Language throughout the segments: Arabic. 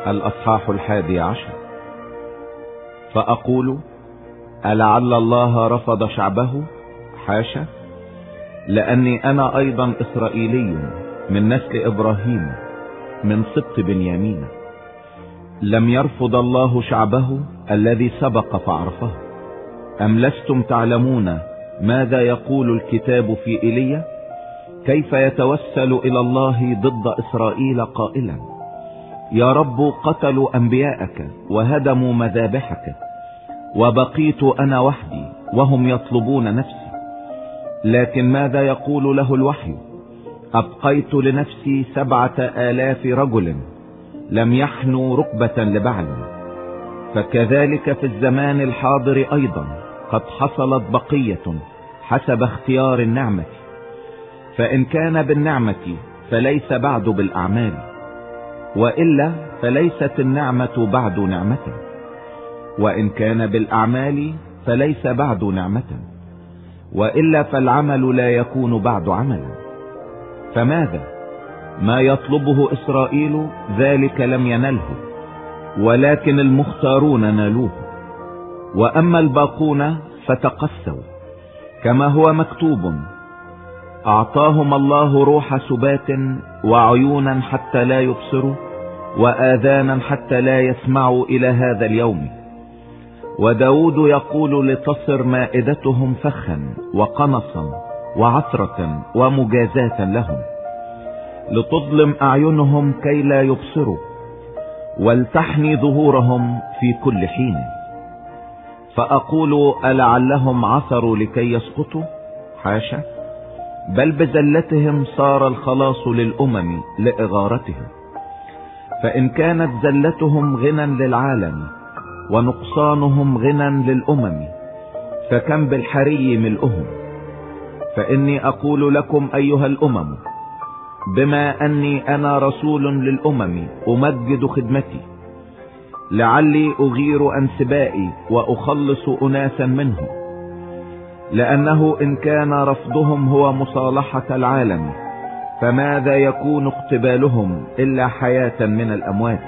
الأصحاح 11. فأقول: ألعل الله رفض شعبه؟ حاشا، لأني أنا أيضا إسرائيلي من نسل إبراهيم من سبط بنيامين. لم يرفض الله شعبه الذي سبق فعرفه؟ أم لستم تعلمون ماذا يقول الكتاب في إيليا؟ كيف يتوسل إلى الله ضد إسرائيل قائلا: يا رب قتلوا أنبياءك وهدموا مذابحك، وبقيت أنا وحدي وهم يطلبون نفسي. لكن ماذا يقول له الوحي؟ أبقيت لنفسي 7,000 رجل لم يحنوا ركبة لبعل. فكذلك في الزمان الحاضر أيضا قد حصلت بقية حسب اختيار النعمة. فإن كان بالنعمة فليس بعد بالأعمال، وإلا فليست النعمة بعد نعمة، وإن كان بالأعمال فليس بعد نعمة، وإلا فالعمل لا يكون بعد عملا. فماذا؟ ما يطلبه إسرائيل ذلك لم ينله، ولكن المختارون نالوه. وأما الباقون فتقسوا، كما هو مكتوب: أعطاهم الله روح سبات وعيونا حتى لا يبصروا وآذانا حتى لا يسمعوا إلى هذا اليوم. وداود يقول: لتصر مائدتهم فخا وقنصا وعثرة ومجازاة لهم، لتظلم أعينهم كي لا يبصروا، ولتحني ظهورهم في كل حين. فأقول: ألعلهم عثروا لكي يسقطوا؟ حاشا، بل بزلتهم صار الخلاص للأمم لإغارتهم. فإن كانت زلتهم غنى للعالم ونقصانهم غنى للأمم، فكم بالحري ملؤهم. فإني أقول لكم أيها الأمم، بما أني أنا رسول للأمم أمجد خدمتي، لعلي أغير أنسبائي وأخلص أناسا منهم. لأنه إن كان رفضهم هو مصالحة العالم، فماذا يكون اقتبالهم إلا حياة من الأموات؟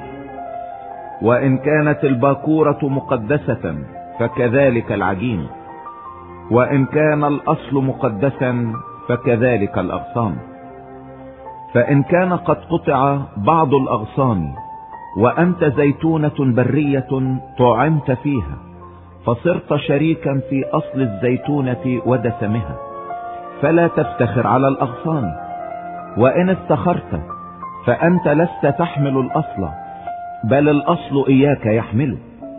وإن كانت الباكورة مقدسة فكذلك العجين، وإن كان الأصل مقدسا فكذلك الأغصان. فإن كان قد قطع بعض الأغصان وأنت زيتونة برية طعمت فيها، فصرت شريكا في أصل الزيتونة ودسمها، فلا تفتخر على الأغصان. وإن افتخرت فأنت لست تحمل الأصل، بل الأصل إياك يحمله.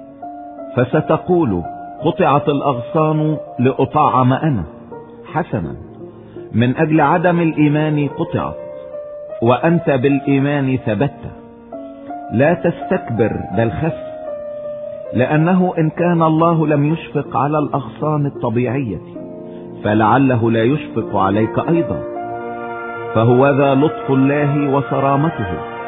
فستقول: قطعت الأغصان لأطعم أنا. حسنا، من أجل عدم الإيمان قطعت، وأنت بالإيمان ثبت. لا تستكبر بل خف، لأنه إن كان الله لم يشفق على الأغصان الطبيعية، فلعله لا يشفق عليك أيضا. فهو ذا لطف الله وصرامته.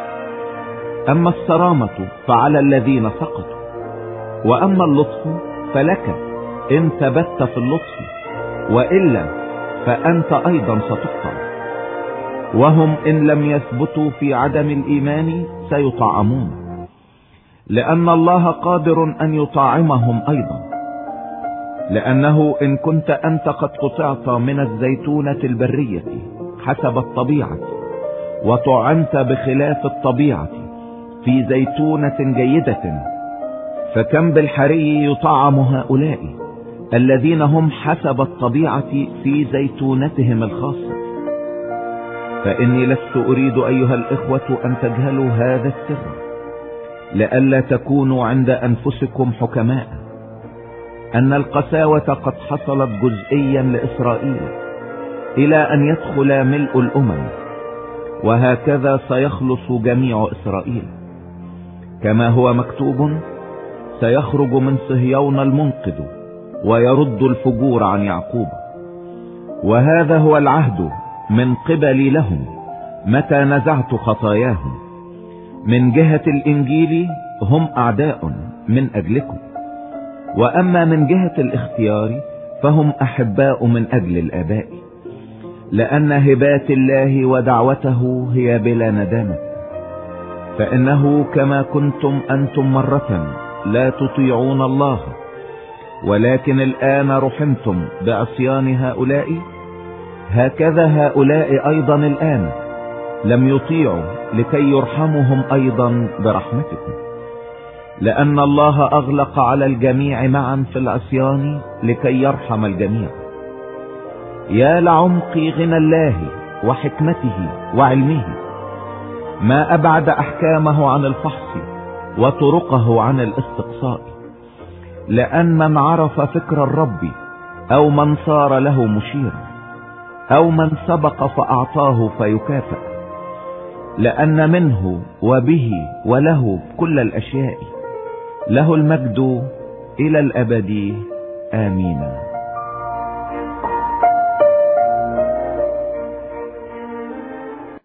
أما الصرامة فعلى الذين سقطوا، وأما اللطف فلك إن ثبت في اللطف، وإلا فأنت أيضا ستقطع. وهم إن لم يثبتوا في عدم الإيمان سيطعمون، لأن الله قادر أن يطعمهم أيضا. لأنه إن كنت أنت قد قطعت من الزيتونة البرية حسب الطبيعة، وطعمت بخلاف الطبيعة في زيتونة جيدة، فكم بالحري يطعم هؤلاء الذين هم حسب الطبيعة في زيتونتهم الخاصة. فإني لست أريد أيها الإخوة أن تجهلوا هذا السر، لئلا تكونوا عند أنفسكم حكماء، أن القساوة قد حصلت جزئيا لإسرائيل إلى أن يدخل ملء الأمم، وهكذا سيخلص جميع إسرائيل. كما هو مكتوب: سيخرج من صهيون المنقذ ويرد الفجور عن يعقوب. وهذا هو العهد من قبلي لهم متى نزعت خطاياهم. من جهة الإنجيل هم أعداء من أجلكم، وأما من جهة الاختيار فهم أحباء من أجل الآباء، لأن هبات الله ودعوته هي بلا ندامة. فإنه كما كنتم أنتم مرة لا تطيعون الله، ولكن الآن رحمتم بعصيان هؤلاء، هكذا هؤلاء أيضا الآن لم يطيعوا لكي يرحمهم أيضا برحمتكم، لأن الله أغلق على الجميع معا في العصيان لكي يرحم الجميع. يا لعمق غنى الله وحكمته وعلمه، ما أبعد أحكامه عن الفحص وطرقه عن الاستقصاء. لأن من عرف فكر الرب أو من صار له مشيرا أو من سبق فأعطاه فيكافئ، لأن منه وبه وله كل الأشياء، له المجد إلى الأبد. آمين.